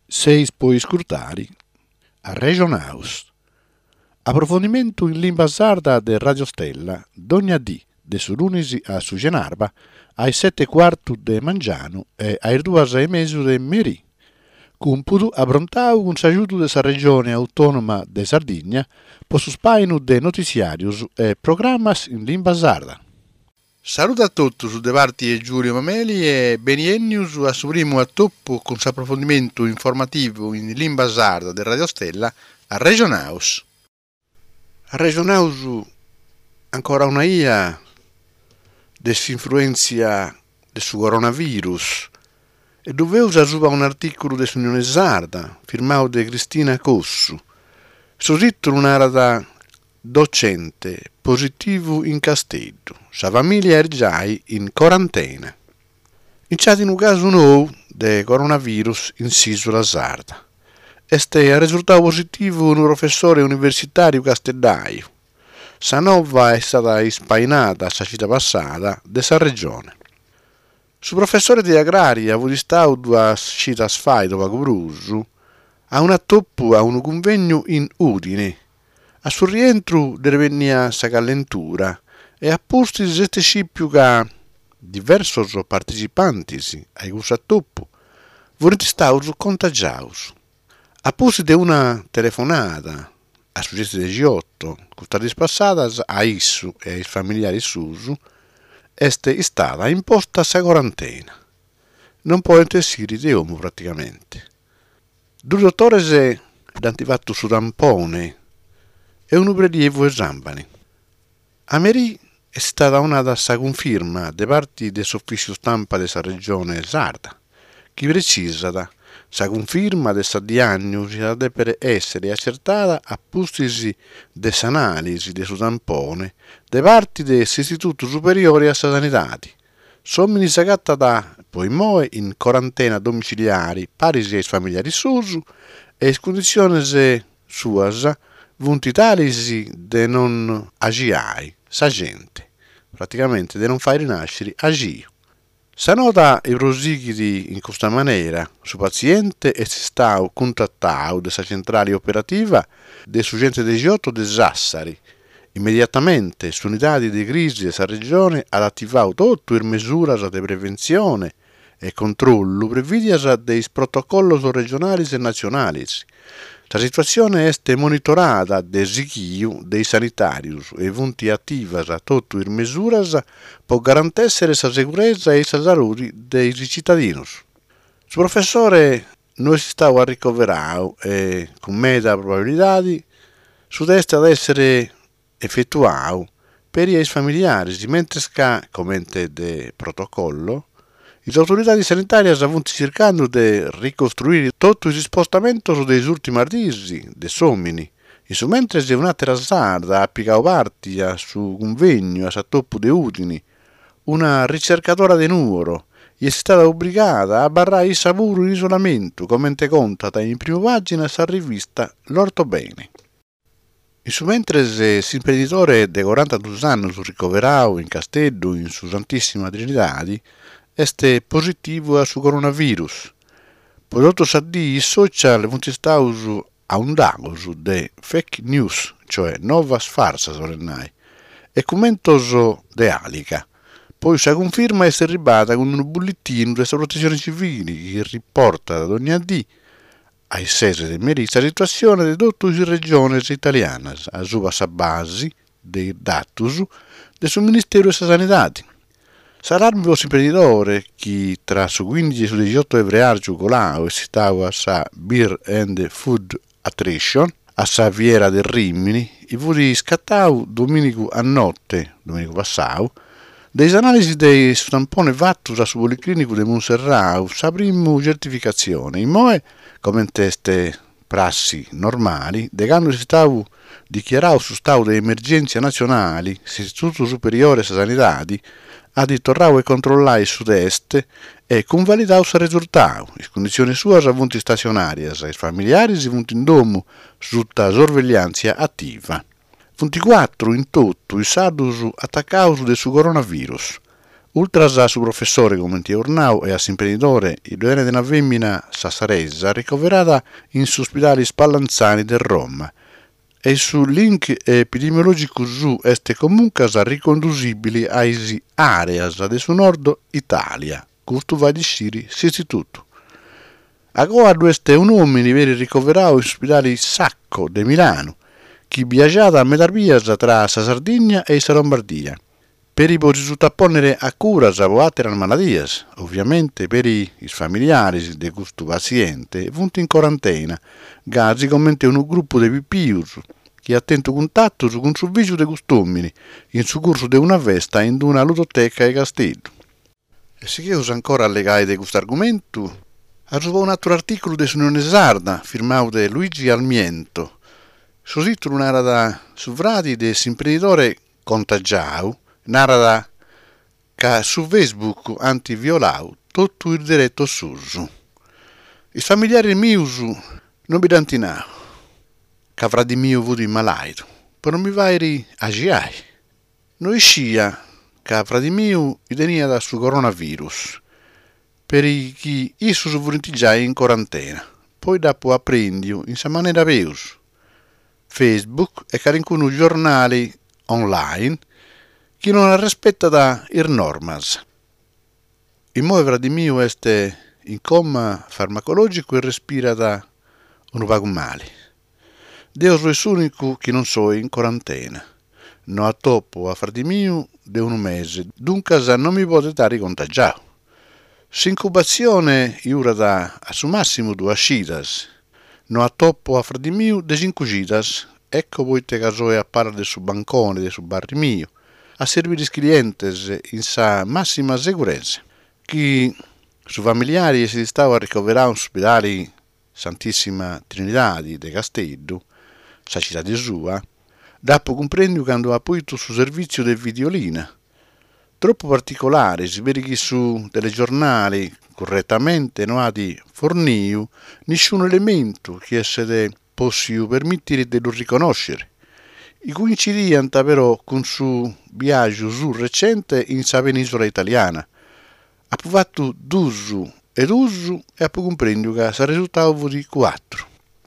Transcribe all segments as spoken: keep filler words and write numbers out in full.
Seis puoi scrutare a Regionaus. Approfondimento in lingua sarda de Radio Stella, dogna dì, de su lunisi a su Genarba, ai sette quartu de Mangiano e ai duas e mesu de Meri. Cumpudu abrontau un sagiuto de sa regione autonoma de Sardigna, po su spainu de noticiarius e programmas in lingua sarda. Saluto a tutti su De Varti e Giulio Mameli e beniennius a su primo attoppo con su approfondimento informativo in lingua sarda de Radio Stella a Regionaus. A Regionaus ancora una ia desinfluenzia del su coronavirus e dove usa suba un articolo dell'Unione Sarda firmato da Cristina Cossu. Su titolo un'arada docente positivo in Castello, sa famiglia ergiai in quarantena. Iniziato in un caso nuovo del coronavirus in Sisola Sarda. Este è risultato positivo un professore universitario castellaio. Sa nova è stata ispainata sa città passata dessa regione. Su professore di agraria ha avuto stato due città sfai dopo Cubrusu, a un attoppo a un convegno in Udine. A sul rientro dervenia sa calentura e a posti di sette scippiu che diversi partecipanti ai questo attoppo volenti stati contagiati. A posti di una telefonata a suggetti diciotto, questa dispassata a issu e ai familiari susu, este stata imposta sa quarantena. Non può intessire di uomo praticamente. Due dottore se d'antifatto su tampone e un prelievo esambani. A Meri è stata una da sa conferma de parti dell'ufficio stampa della regione sarda, che precisa da sa conferma dessa diagnosi deve essere accertata a postisi dessa analisi de su tampone de parti dell'Istituto Superiore a Sanitati. Sommi sagatta da poi moe in quarantena domiciliari parisi ai familiari susu e condizioni suas vunti talisi de non agiai sa gente, praticamente de non fare rinascere agio. Sa nota i prosighi in questa maniera su paziente e si sta contattato dessa centrale operativa de su gente diciotto de Sassari. Immediatamente su unità di crisi dessa regione ha attivato tutto il misure di prevenzione e controllo previdias dei protocolli regionali e nazionali. La situazione è monitorata da Zichiu dei sanitarius e vunti attivas a tutto il misuras per garantire la sicurezza e la salute dei cittadini. Il professore non si stava ricoverato e con meta probabilità su testa ad essere effettuato per i familiari, mentre che, come de protocollo, le autorità sanitarie stavano cercando di ricostruire tutto il spostamento dei ultimi ardisi, dei somini. E su mentre c'è un'altra sarda ha piccato parti su convegno a Satoppo de Udini, una ricercatora di Nuoro è stata obbligata a barrare il savuro in isolamento, come te contata in prima pagina sa rivista L'Orto Bene. E su mentre l'imprenditore di quarantadue anni su ricoverato in Castello in su Santissima Trinità este positivo su coronavirus. Prodotto sa di i social vunti a un dago de fake news, cioè novas farsas orennai, e commentos de alica. Poi sa conferma essere ribata con un bollettino della protezione civile che riporta da ogni dì ai sese de Merizza la situazione di tutte le regioni italiane, a suba sa base dei datus del suo Ministero della Sanità. Sarà il vostro imprenditore che tra su quindici e su diciotto febbraio giocolato e si stava a sa Beer and Food Attraction a sa Viera del Rimini e vudi scattau domenico a notte, domenico passato, dei analisi dei stampone fatto su Policlinico di Monserrao sa prima certificazione. In moe, come in teste prassi normali, de quando si stava dichiarato su stato di emergenza nazionali, l'Istituto Superiore a Sanità ha ritornato e controllato il sud-est e convalidato il risultato. Le condizioni sue sono stazionarie, i familiari si sono in domo sotto sorveglianza attiva. ventiquattro in tutto i sardos attaccati del coronavirus. Ultras a su professore commenti Ornau e a s'imprenditore il due di una femmina sassaresa ricoverata in su ospedali Spallanzani del Roma e su link epidemiologico su este comunque riconducibili ai areas del su nord Italia, questo va di Siri istituto. Agora este un uomo di veri ricoverato in ospedali Sacco de Milano, che viaggiava a metà via tra la Sardegna e la Lombardia. Per i risulta ponere a cura o altre malattie, ovviamente per i familiari di questo paziente venuti in quarantena, gasi come un gruppo di pipius che ha attento contatto con il viso dei costumi in su corso di una festa in una ludoteca e castello. E se che usa ancora allegati di questo argomento, ha trovato un altro articolo di Unione Sarda firmato da Luigi Almiento. Su titolo narra su frati dell'imprenditore contagiato, narra che su Facebook antiviolao tutto il diretto suso. I familiari miei non mi dantinao, che avrà di mio avuto in malaito, però mi vai a giai. Noi scia che avrà di mio idea da su coronavirus, per chi isso su volenti già in quarantena, poi dopo apprendi in sa maniera veus. Facebook e carincunu giornali online chi non rispetta da ir normas. Il muovere di mio este in coma farmacologico e respira da un vago male. Deus è l'unico che non so in quarantena. No a topo a far di mio de un mese, dunque non mi può dare contagiato. S'incubazione iura da a su massimo due ascidas. No a topo a far di mio de cinque gidas. Ecco voi te casoe a parlare del su bancone, del su barri mio. A servire i clientes in sa massima sicurezza. Chi su familiari si stava a ricoverare in ospedali Santissima Trinità di Castello, sa città di sua, dopo comprendo quando ha appunto su servizio del videolina. Troppo particolare, si vede che su telegiornali correttamente non ha di fornio nessun elemento che essere possibile permettere di lo riconoscere. I coincidianta però con su viaggio su recente in sa penisola italiana. Ha provato d'uso ed uso e ha compreso che sa risultato di quattro.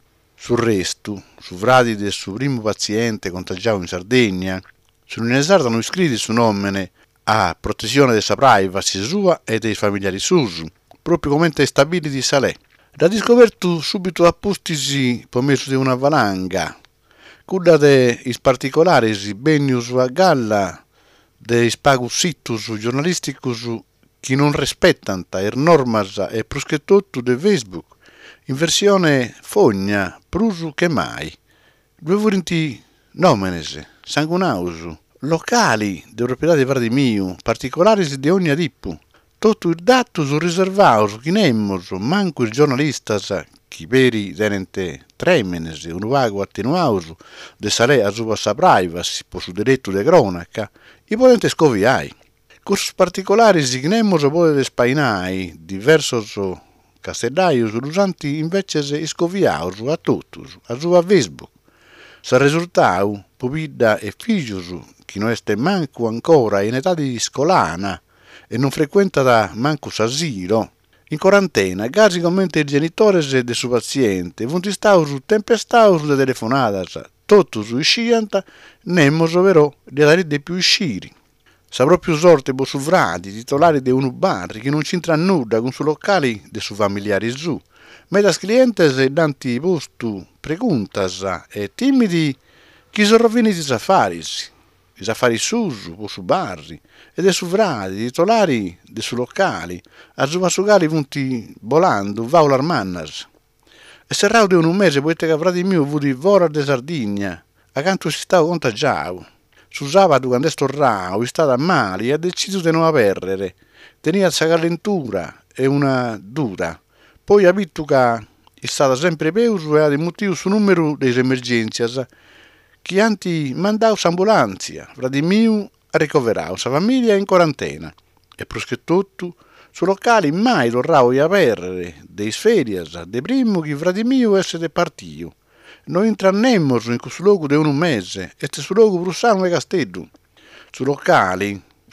Sul resto, su frati del suo primo paziente contagiato in Sardegna, sull'Unione Sarda non iscritti su nome a protezione della privacy sua e dei familiari susu, proprio come stabiliti salè. Da riscoperto subito appostisi per mezzo di una valanga, quella dei particolari benius a galla dei spagus situs giornalisticus che non rispettano le normas e proscritto di Facebook, in versione fogna, prusu che mai. Due volenti nomenes, sangunausu, locali di proprietà di Vardi Mio, particolari di ogni adippo. Tutto il dato su riservato, chi nemmos, manco il giornalista, chi peri tenente tremenes, un vago attenuauso, de salè a sua sa privacy, po su diretto de cronaca, i potente scoviai. Cursus particolari si nemmos potete spainai, diversos castellaius, usanti invece scoviaus a tutus, a sua Facebook. Sa risultau, popidda e figius, chi non este manco ancora in età di scolana, e non frequenta da manco s'asilo, in quarantena, gasi commenti i genitores del suo paziente, vunti staus tempestaus de telefonadas, totus uscianta, nemmos ovvero di dare di più usciri. Sa proprio sorte bosuvrati, titolari di un bar, che non c'entra nulla con su locali de su familiari su. Medas clientes e danti postu preguntas e timidi chi sono roviniti i affaris. I affari susu, o su barri, e de su frati, titolari de su locali, a su vassugali punti volando, vaular mannas. E serrau de un mese, poiché che frati mio vuti vora de Sardegna, accanto si stava contagiato. Su sabato, quando è tornato, è stata male e ha deciso di non aperrere. Tenia sa calentura e una dura. Poi ha visto che è stata sempre peuso e ha motivo su numero delle emergenze, che anti mandau s'ambulanzia, frati mio ha ricoverato sa famiglia in quarantena. E prosche tutto, su locali mai torrau a aperrere, dei ferias, de primo che frati mio essere partito. Noi intrannemmos in questo luogo di un mese, e su luogo brussano e castello. Su locali,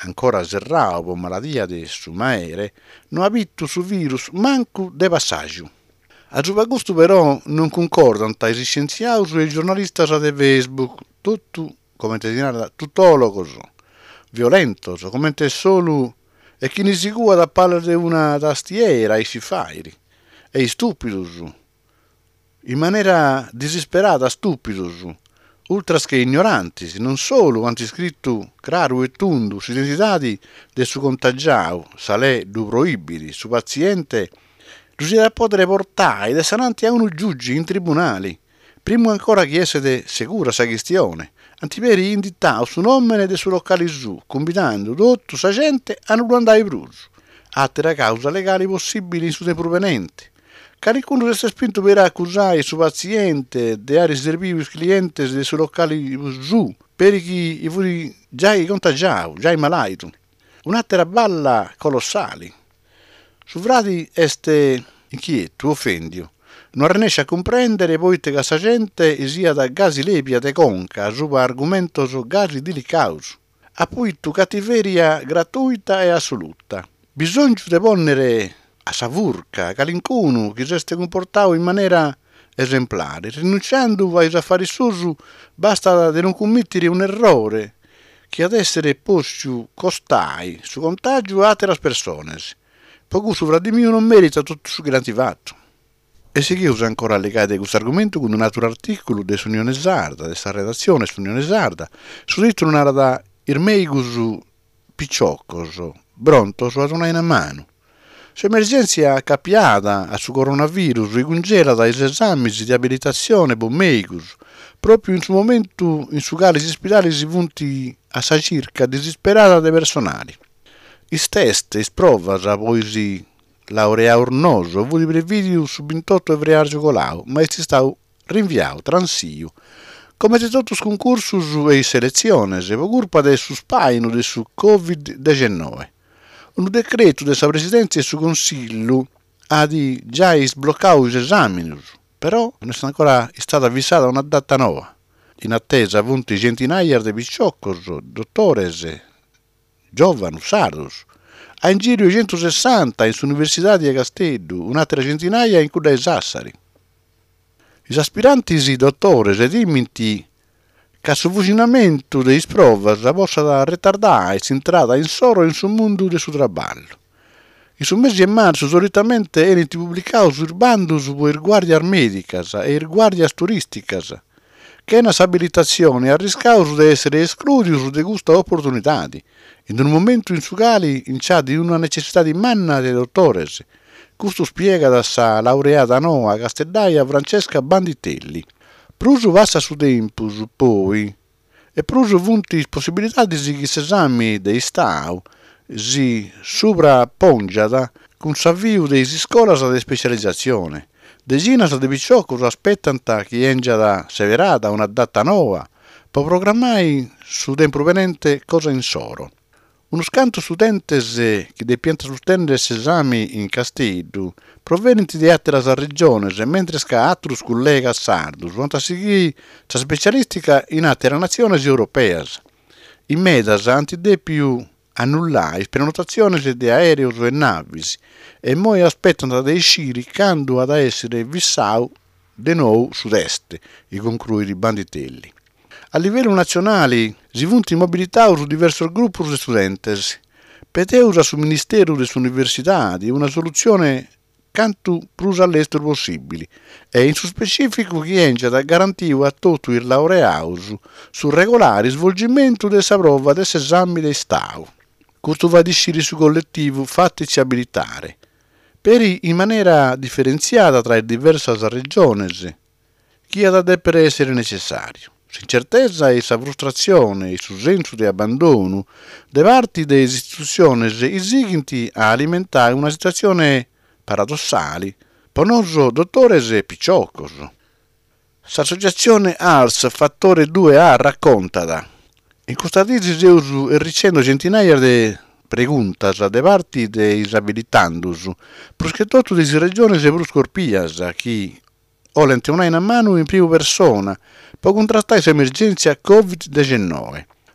ancora serrao per maladia de su maere, non ha visto su virus manco de passaggio. A Giubagusto però non concordano tra i scienziati e i giornalisti di Facebook, tutto come te dinara tutologos, violentos, come te solo e chi ne si cura da parlare di una tastiera e si fairi, e stupidos, in maniera disperata stupidos, ultras che ignoranti, non solo hanno scritto claro e tundu su identità del suo contagiato, salè du proibili, su paziente, riuscire a poter portare ed sananti a uno giudice in tribunali, prima ancora che essere sicura sa questione, antiperi inditato su nome del suo locale su, combinando tutto sa gente a non andare bruso, altre cause legali possibili in suo provenente. Qualcuno si è spinto per accusare il suo paziente di aver servito i clienti del suo locale su, per chi fu già contagiato, già malato. Un'altra balla colossale. Su frati este inquieto, offendio. Non riesce a comprendere poi che questa gente sia da gasi lepia de conca, su argomento su gasi delicati. Appunto cattiveria gratuita e assoluta. Bisogna di ponere a savurca, calincuno che si è comportato in maniera esemplare, rinunciando ai affari suoi, basta di non commettere un errore che ad essere posto costai su contagio a altre persone. Poco su fra di mio non merita tutto ciò che l'ha fatto. E si chiude ancora legati a questo argomento con un altro articolo dell'Unione Sarda, della redazione dell'Unione Sarda, su detto una da irmeigus picciocos, brontos a una in mano. L'emergenza capiata su coronavirus ricongela dai esami di abilitazione bommeigus, proprio in su momento in su quali gli ospedali si punti a sa circa disperata dei personali. Is test, is provas, poi si laurea ornoso, avuti previdio su ventotto febbraio giocolato, ma è stato rinviato, transio, come se tutti i concorsi e selezioni, per colpa del spaino del covid diciannove. Un decreto della Presidenza e su Consiglio ha di già sbloccato gli esami, però non è ancora stata avvisata una data nuova. In attesa appunto centinaia di picciocos, dottores, giovani, sardos, ha in giro centosessanta in Università di Castello, un'altra centinaia in Cuda e Sassari. Gli aspiranti e dottori e dimenti che il funzionamento delle prove possa ritardare l'entrata in solo in sul mondo del suo lavoro. In su mese di marzo solitamente erano pubblicati sul bando per guardie mediche e guardie turistiche, che è una abilitazione a rischio di essere esclusi da queste opportunità, in un momento in cui c'è di una necessità di manna dei dottori. Questo spiega da sa laureata Noa Castellaia Francesca Banditelli. Pruso passa su tempo, poi, e pruso vunti possibilità di che esami dei stau si sovrappongiata con s'avvio dei scuole di specializzazione. Decine di picciocos aspettano che engia da severata una data nuova per programmare su tempo venente cosa in soro. Uno scanto studentes che depianta sostenere esami in Castello provenienti di altre regioni, mentre che altri colleghi sardos vanno a seguire la specialistica in altre nazioni europee. In medas antide più annullare prenotazioni di aerei e navi e poi aspettano da uscire quando ad essere vissau di nuovo sud-est, i conclui di Banditelli. A livello nazionale si punta in mobilità su diversi gruppi di studenti, peteusa sul Ministero dell'Università di una soluzione quanto più all'estero possibile e in su specifico che entra da garantire a tutti i laureati sul regolare svolgimento della prova dell'esame di Stato. Questo va a discire su collettivo fattici abilitare, per in maniera differenziata tra le diverse regioni, chi ha da per essere necessario. L'incertezza e la frustrazione e il senso di abbandono da parte delle istituzioni esigenti a alimentare una situazione paradossale per noi dottori e picciocos. L'associazione A R S Fattore due A racconta da in questa tesi si è ricevendo centinaia di pregunte da parte dei abilitandos, perché tutte le regioni si bruscorpias che vogliono una in mano in prima persona per contrastare l'emergenza covid diciannove.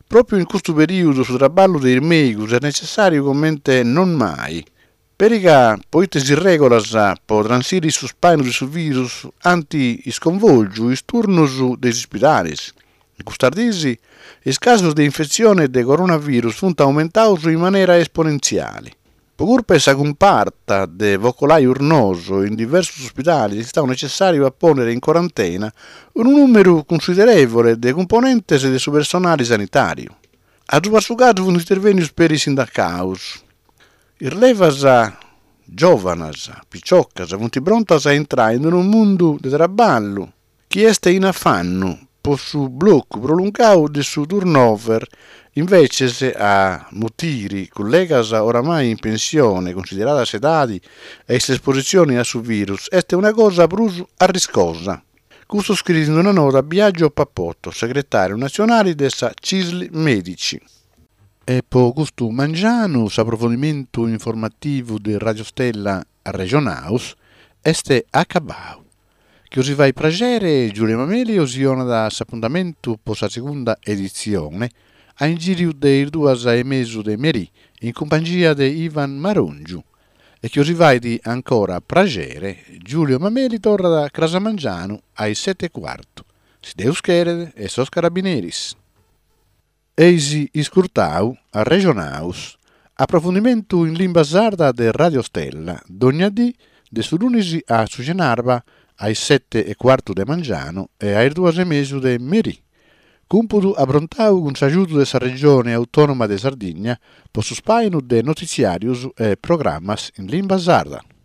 Proprio in questo periodo sul traballo dei medici è necessario commente non mai, perché poi si regola può transire su spine di su virus anti sconvolgio i turnos dei ospedali. In custardisi, i casi di infezione del coronavirus sono aumentati in maniera esponenziale. Pur per questa comparta de vocolai urnoso in diversi ospedali è necessario apporre in quarantena un numero considerevole di componenti e del suo personale sanitario. A due caso sono intervenuti per i sindacati. Il levas giovanas, picciocas, sono prontas a entrare in un mondo di traballo che è in affanno per su blocco prolungato del suo turnover. Invece a mutiri, collegas oramai in pensione, considerata sedati e esposizioni a su virus, è una cosa più arriscosa. Questo scritto in una nota a Biagio Pappotto, segretario nazionale della C I S L Medici. E per questo mangiano, approfondimento informativo di Radio Stella a Regionaus, este accabato. Che si va a piacere, Giulia Mameli, osiona da appuntamento per la seconda edizione, a in giro dei due e mezzo di Meri, in compagnia di Ivan Marongiu. E che si va di ancora piacere, Giulio Mameli torna da Crasamangiano ai sette e quarto. Si deus querere e sos carabineris. Eisi iscurtau a Regionaus. Approfondimento in lingua sarda de Radio Stella, d'ogni dì, de su lunisi a Sugenarba, ai sette e quarto de Mangiano e ai due e mezzo de Meri. Cumpudu abrontau con s'aiuto dessa regione autonoma de Sardigna, per su spainu de noticiarius e programmas in lingua sarda.